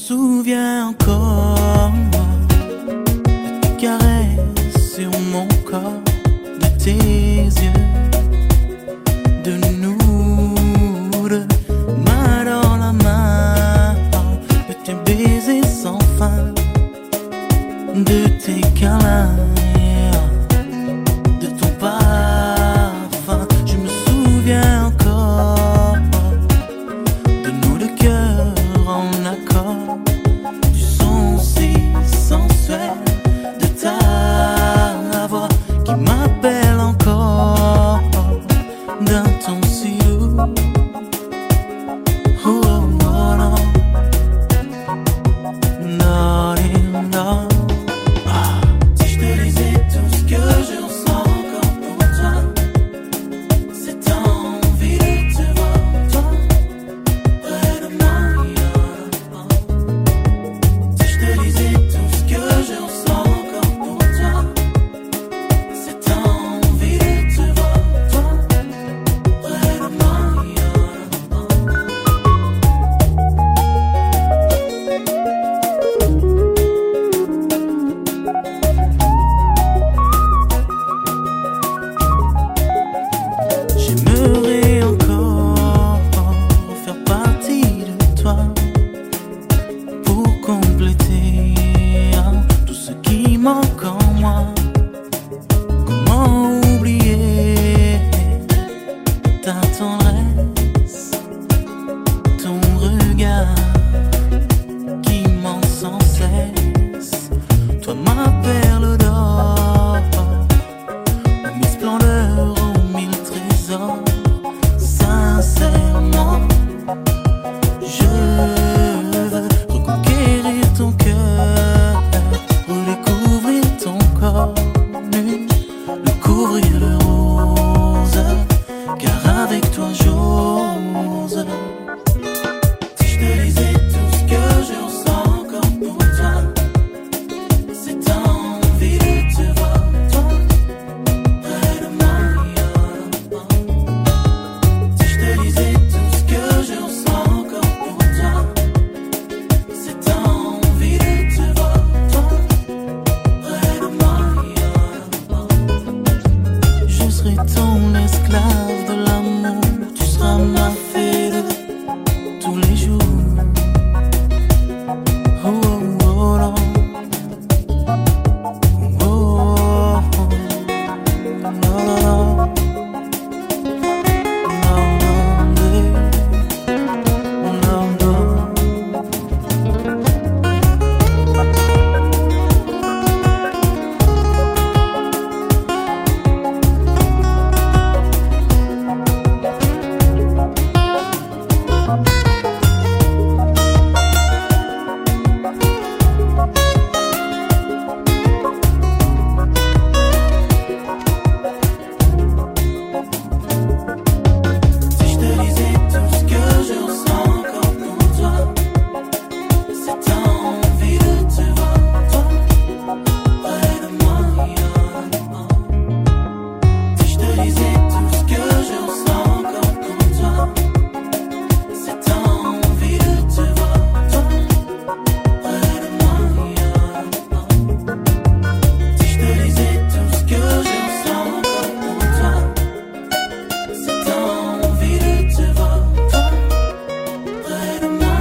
souviens encore de tes caresses sur mon corps, de tes yeux, de nous deux, main dans la main, de tes baisers sans fin, de tes câlins, de ton parfum. Je me souviens encore de nos deux cœurs en accord, du son si sensuel de ta voix qui m'appelle encore, d'un ton si doux. Oh, oh, oh, non. Non, non. Si je te disais tout ce que je ressens encore pour toi, cette envie de te voir, toi, près de moi. Si je te disais tout ce que je ressens encore pour toi, cette envie de te voir, toi, près de moi. J'aimerais encore faire partie de toi pour compléter tout ce qui manque en moi. Comment oublier ta tendresse, ton regard qui ment sans cesse. Toi ma perle d'or, aux mille splendeurs, aux mille trésors. Sincèrement, je veux reconquérir ton cœur, redécouvrir ton corps nu, le couvrir de roses, car avec toi j'ose. Si je te disais tout ce que je ressens encore pour toi, cette envie de te voir, toi, près de moi. Si je te disais tout ce que je ressens encore pour toi, cette envie de te voir, toi, près de moi. Je serai ton esclave de l'amour, tu seras ma fée de tous les jours. Oh, oh, oh, non. Oh, oh, oh. Non, non, non. Si je te disais tout ce que je ressens encore pour toi, cette envie de te voir, toi, près de moi. Si je te disais tout ce que je ressens encore pour toi, cette envie de te voir, toi, près de moi. Si je te disais tout ce que je ressens encore pour toi, cette envie de te voir, toi, près de moi.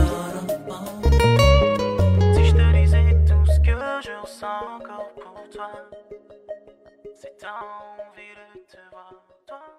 Si je te disais tout ce que je ressens encore pour toi, cette envie de te voir, toi.